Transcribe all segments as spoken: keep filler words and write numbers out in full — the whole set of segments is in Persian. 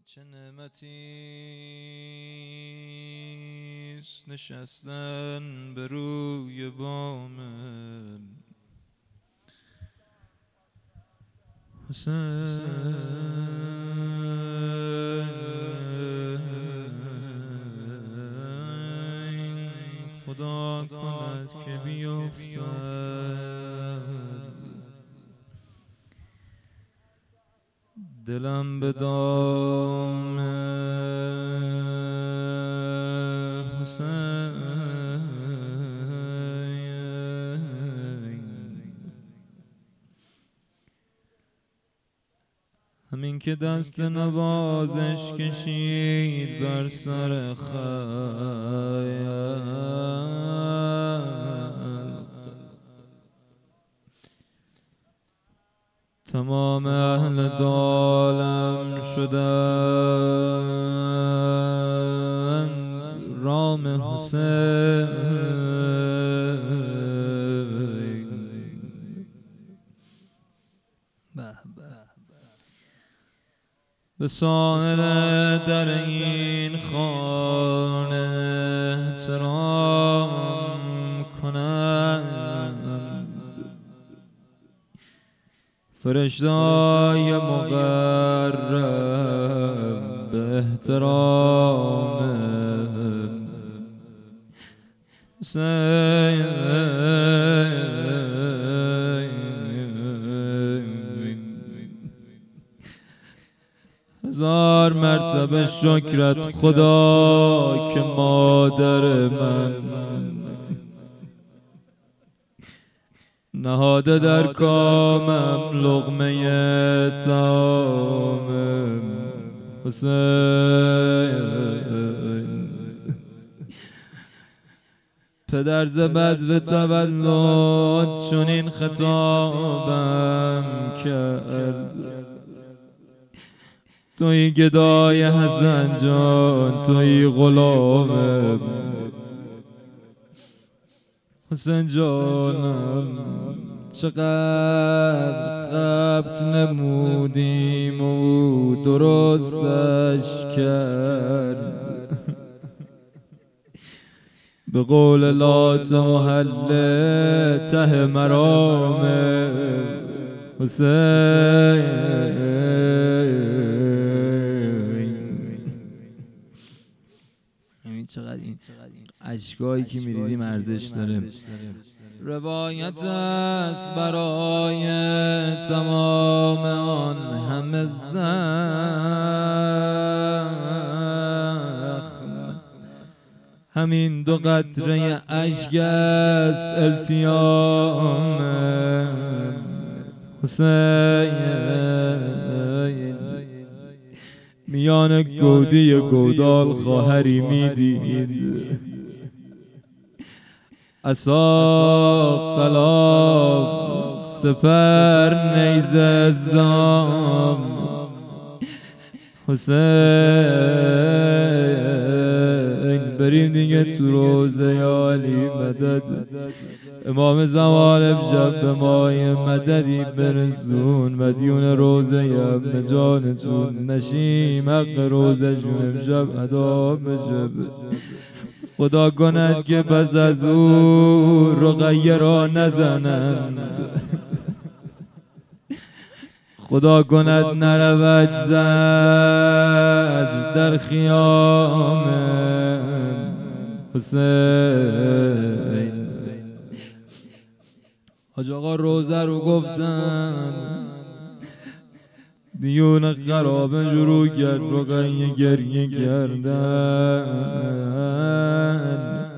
چه نعمتیست نشستن به روی بام حسین. خدا کند که بیفتد دلم به دام حسین. همین که دست نوازش کشید بر سر خلق، تمام اهل عالم شدن رام حسین. به ساحل در این خانه احترام کنند فرشته‌های مقرب به احترام حسین. هزار مرتبه شکرت خدا که مادر من نهاده در کامم لقمه طعام حسین. پدر ز بدو تولد چنین خطابم کرد، توی گدای حسن جان، توی غلامم حسین جانم. چقدر خبت نمودیم و درستش کرد، به قول لات محل ته مرام حسین. چقدر این اشکایی که میریدیم ارزش داره. روایت است برای تمام آن همه زخم، همین دو قطره اشک است التیام حسین. میان گودی گودال خواهری میدید، عصا خلاف سپر نیزه زام حسین. بریم دیگه تو روزه عالی مدد، امام زمان امشب به مای مددی برسون، مدیون روزه ام جانتون نشیم، حق روزه جون امشب ادا بشه. خدا کند که پس از او رقیه را نزنند، خدا کند نرود زجر در خیام حسین. حاج آقا روزه رو گفتن، دیون خرابه شروع کرد رقیه گریه کردن.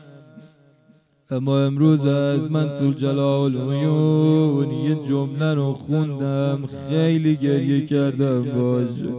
اما امروز از من تو جلال العیون یه جمله رو خوندم، خیلی گریه کردم باشه.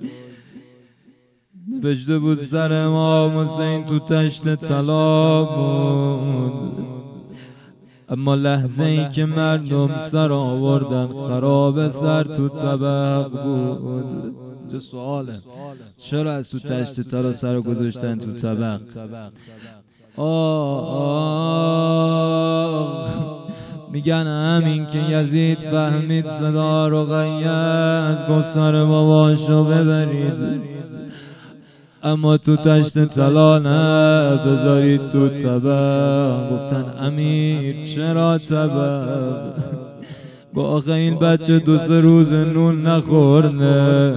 نوشته بود سر امام حسین تو تشت طلا بود، اما لحظه ای که مردم سر آوردن خراب سر تو طبق بود. چه سواله، چرا از تو تشت طلا سر گذاشتن تو طبق؟ آه میگن همین که یزید فهمید صدا رقیه از گفت سر باباشو ببرید، اما تو تشت طلا نه بذارید تو طبق. گفتن امیر چرا طبق؟ گفت آخه این بچه دو سه روز نون نخورده،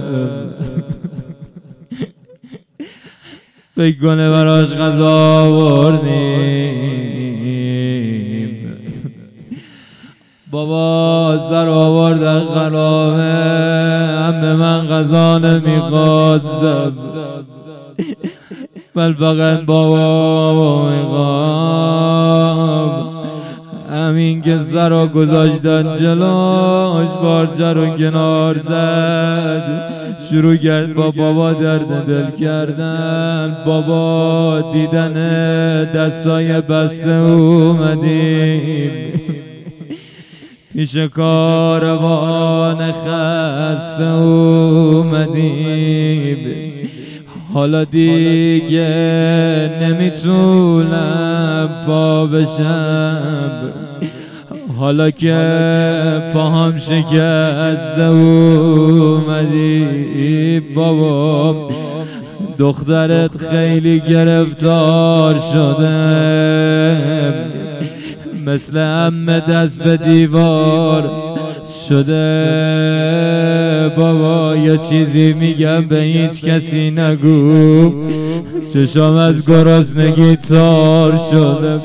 فکر کنه براش غذا آوردیم. بابا سر آورده خرابه، هم به من غذا نمیخواستم، بل فقط بابا میخوام. همین که سر رو گذاشتن جلوش بارچه رو کنار زد، شروع کرد با بابا درد دل کردن. بابا دیدن دستای بسته اومدیم، پیش کاروان خسته اومدیم. حالا دیگه نمیتونم پا بشم، حالا که پاهم شکسته اومدی. بابا دخترت خیلی گرفتار شده، مثل عمه دست به دیوار شده. بابا یه چیزی میگم به هیچ کسی نگو، چشام از گرسنگی تار شده،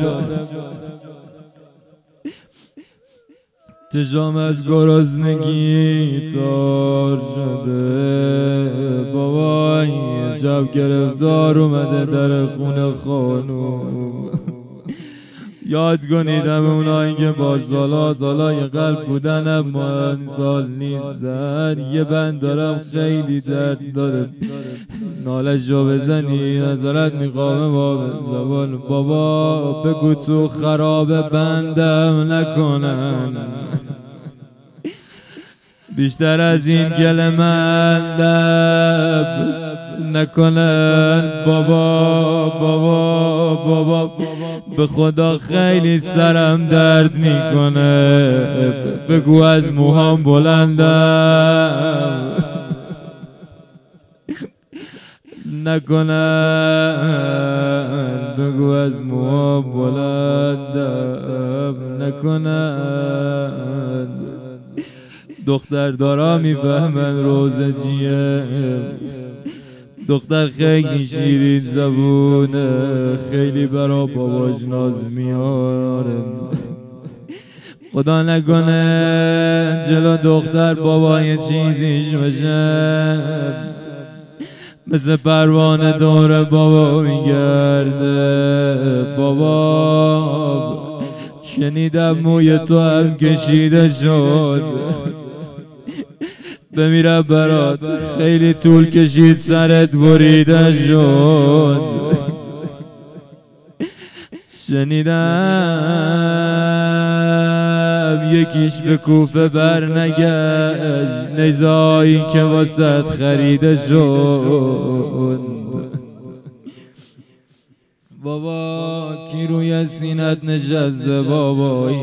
چشام از گرسنگی تار شده. بابا یه جب گرفتار اومده در خونه خانوم. یاد کنیدم اونایی که با سالا سالای قلب بودن اما این سال نیستن. یه بند دارم خیلی درد داره، نالش رو بزنی نظرت میخوامه با زبان. بابا بگو تو خراب بندم نکنن، بیشتر از این گل مندب نکنن. بابا بابا بابا به خدا خیلی سرم درد میکنه، بگو از موهام بلندم نکنن، بگو از موهام بلندم نکنن. دختر دارا میفهمن روزه چیه، دختر خیلی شیرین زبونه، خیلی برا باباش ناز میاره. خدا نکنه جلو دختر بابا یه چیزیش بشه، مثل پروانه دور بابا میگرده. بابا شنیدم موی تو هم کشیده شد، بمیرم برات خیلی طول کشید سرت بریده شد. شنیدم یکیش به کوفه برنگشت، نیزایی که واسط خریده شد. بابا کی روی سینت نشسته بابایی،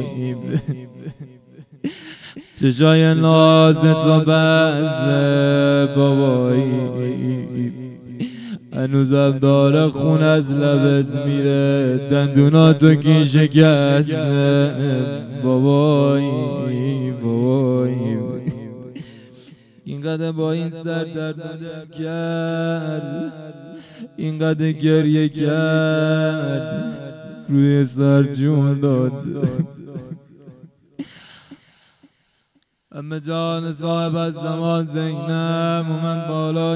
چشای نازتو بسته بابایی، هنوزم داره خون از لبت میره، دندوناتو کی شکسته بابایی بابایی. اینقدر با این سر درد کرد، اینقدر گریه کرد، روی سر جون داد. امه جان صاحب از زمان زینب اومد بالای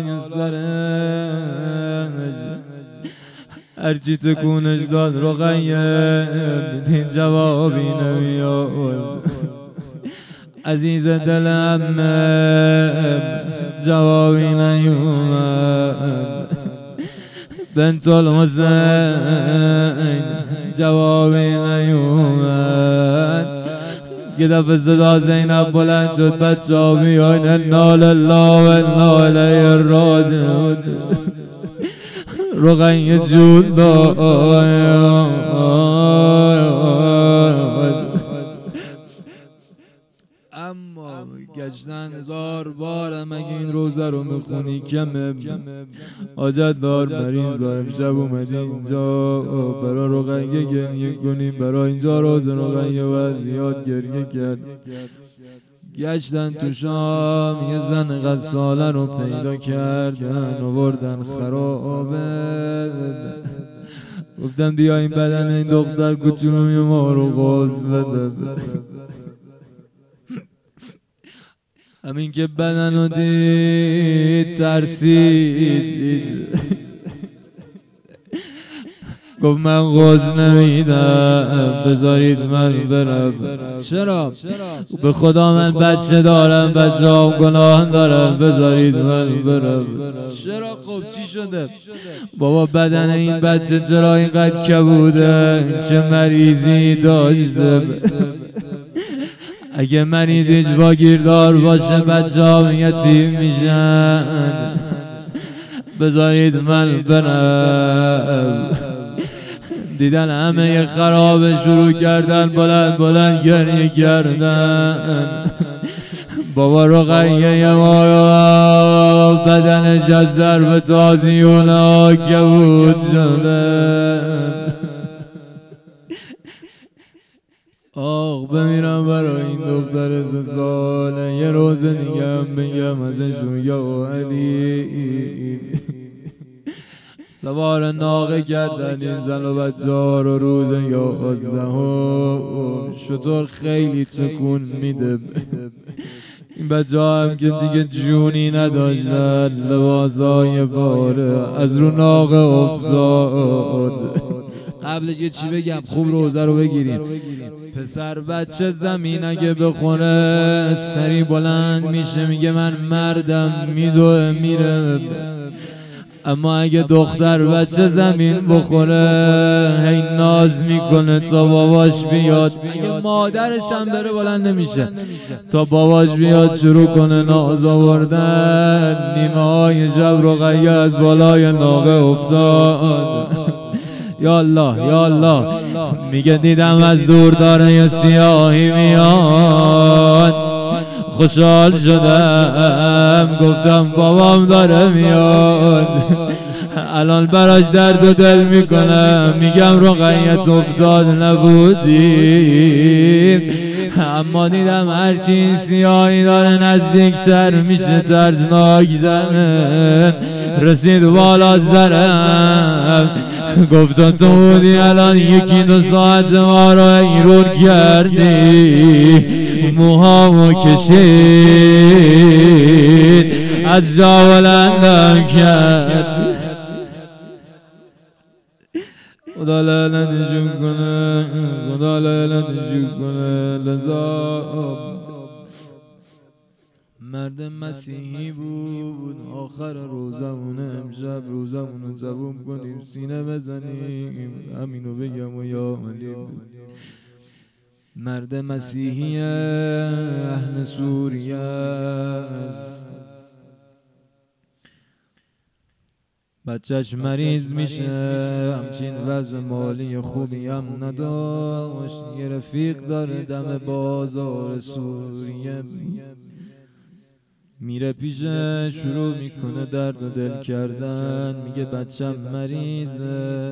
سرش، هرچی تکونش داد رقیه دین جوابی نمیاد. عزیز دل امه جوابی نیومد، بنت الحسین جوابی نیومد. یه دفعه صدا زینب بلند شد، بچه ها بیاین انا لله و انا الیه راجعون. رقیه جون داد، هزار بارم اگه این روزه رو میخونی کمه. حاجت دار مریض دارم شب اومدی اینجا برای رقیه گریه کنیم، برای اینجا روز رقیه و زیاد گریه کرد. گشتن تو شام یه زن غساله رو پیدا کردن، آوردن خرابه، گفتن بیا این بدن این دختر کوچولوی ما رو غسل بده. همین که بدن رو دید ترسید، گفت من غسل نمیدم بذارید من برم. چرا؟ به خدا من بچه دارم، بچه هم گناه دارم، بذارید من برم. چرا؟ خب چی شده؟ بابا بدن این بچه چرا اینقدر کبوده؟ چه مریضی داشته؟ اگه مریض اجواگیردار باشه بچه ها یتیم میشن، بذارید من برم. دیدن همه یه خرابه شروع کردن بلند بلند گریه کردن. بابا رقیه ما رو بدنش از ضرب تازیون ها کبود شده. آخ بمیرم برای این دختر سه ساله، یه روز دیگه هم بگم ازشون یا علی. سوار ناقه کردن این زن و بچه ها رو روز یازدهم. شطور خیلی تکون میده. این بچه ها هم که دیگه جونی نداشتن، لباسای پاره از رو ناقه افتاد. قبلش یه چی بگم خوب روزه رو بگیریم. پسر بچه زمین اگه بخوره سری بلند میشه، میگه من مردم، میدوه میره. اما اگه دختر بچه زمین بخوره هی ناز میکنه تا باباش بیاد. اگه مادرش هم بره بلند نمیشه تا باباش بیاد شروع کنه ناز آوردن. نیمه های شب رقیه از بالای ناقه افتاد. یا الله یا الله، میگه دیدم از دور داره یه سیاهی میاد، خوشحال شدم، گفتم بابام داره میاد. الان براش درد و دل میکنم، میگم رقیت افتاد نبودیم. اما دیدم هرچی این سیاهی داره نزدیکتر میشه ترسناکتر. رسید بالا سرم، گفتم تو بودی الان یکی دو ساعت ما رو ایرور کردی. موهامو کشید از جا بلندم کرد. خدا لعنتشون کنه، خدا لعنتشون کنه. لذا مرد مسیحی بود. آخر روزمونه امشب روزمونو زبون کنیم سینه بزنیم، همینو بگم و یا علی. مرد مسیحی اهل سوریه است، بچهش مریض میشه، همچین وضع مالی خوبی هم نداشت. یه رفیق داره دم بازار سوریه، میره پیشه شروع میکنه درد و دل کردن. میگه بچم مریضه،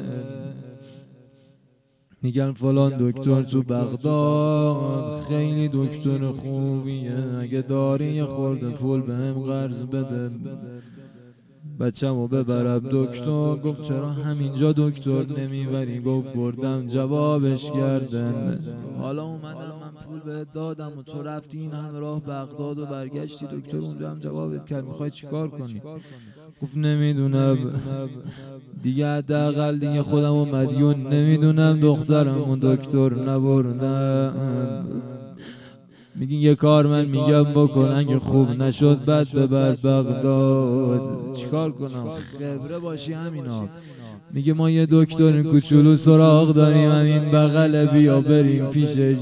میگن فلان دکتر تو بغداد خیلی دکتر خوبیه، اگه داری یه خورده پول بهم قرض بده بچه‌مو ببرم دکتر. گفت چرا همینجا دکتر نمیبری؟ گفت بردم جوابش کردن. حالا اومدم من پول بهت دادم و تو رفتی این همه راه بغداد و برگشتی دکتر اونجا هم جوابت کرد، میخوای چیکار کنی؟ گفت نمیدونم دیگه، حداقل دیگه خودمو مدیون نمیدونم دخترم اون دکتر نبردم. میگین یه کار من میگم بکن، اگه خوب نشد بعد ببر بغداد. چیکار کنم؟ خبره باشی همینا. میگه ما یه دکتر کوچولو سراغ داریم همین بغل، بیا بریم پیشش.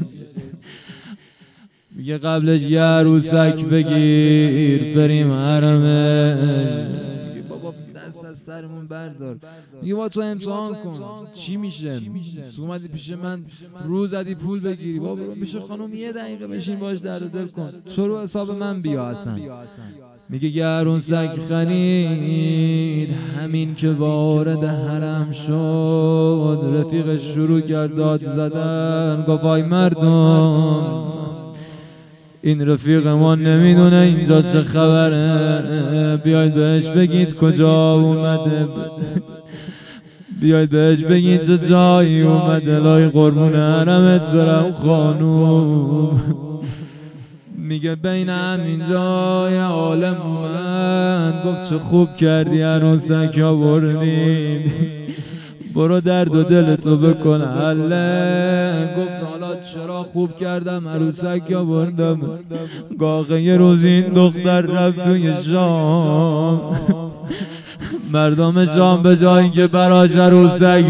میگه قبلش یه عروسک بگیر بریم حرمش. میگه بابا دست از سرمون بردار. میگه با تو امتحان کن چی میشه. تو اومدی پیش من رو زدی پول بگیری، با برو پیش خانم یه دقیقه بشین باش درد دل کن، تو رو حساب من بیا اصلا. میگه گرون سگ خرید همین که وارد حرم شد، رفیقش شروع کرد داد زدن، گفت وای مردم این رفیق ما نمیدونه اینجا چه خبره، بیاید بهش بگید کجا اومده، بیاید بهش بگید چه جایی اومده، لای قربون حرمت برم خانوم. میگه بین همین جای عالم اومد، گفت چه خوب کردی عروسک آوردی، برو درد و دلتو بکن حله. گفت حالا چرا خوب کردم عروسک آوردم، گاهی یه روز این دختر رفت توی شام، مردم شام به جایی که براش عروسک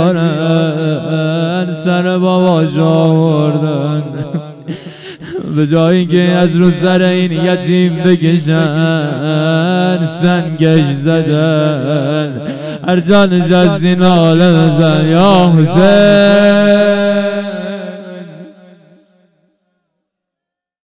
بیارن سر باباش آوردن، به جایی که از رو سر این یتیم بکشن سنگش زدن، هر جا نشستی ناله بزن یا حسین.